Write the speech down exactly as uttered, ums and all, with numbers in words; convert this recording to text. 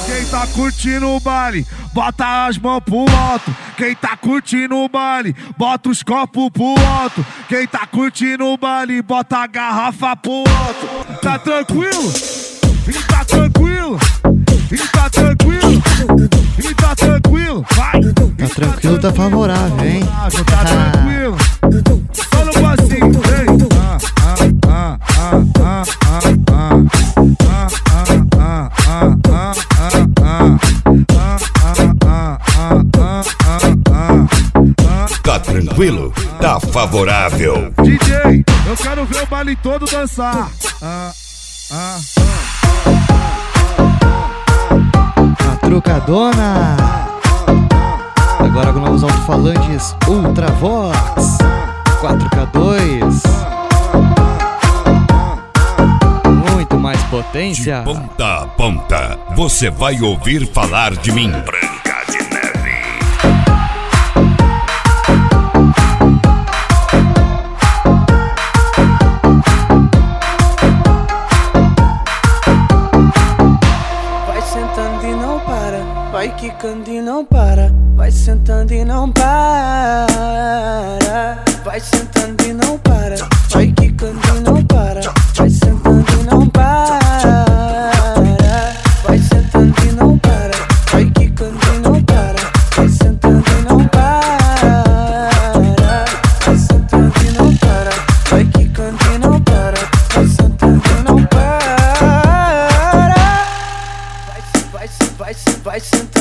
Quem tá curtindo o baile, bota as mãos pro alto. Quem tá curtindo o baile, bota os copos pro alto. Quem tá curtindo o baile, bota a garrafa pro alto. Tá tranquilo? E tá tranquilo? E tá tranquilo? E tá tranquilo? Vai! Tá tranquilo, tá favorável, hein? Tá tranquilo? Só no passinho, vem! Ah, ah, ah, ah, ah, ah, ah, ah, ah, ah, Tá tranquilo? Tá favorável. D J, eu quero ver o baile todo dançar. Ah, ah, A trucadona. Agora com novos alto-falantes Ultra Vox quatro K dois. Muito mais potência. De ponta a ponta, você vai ouvir falar de mim. Branca de Neve. Vai sentando e não para, vai quicando e não para. Vai sentando e não para. Vai sentando e não para, vai quicando e não para. Vai sentando e não para. Vai sentando e não para, vai quicando e não para. Vai sentando e não para. Vai sentando e não para, vai quicando e não para. Vai sentando e não para. Vai, vai, vai, vai sentando.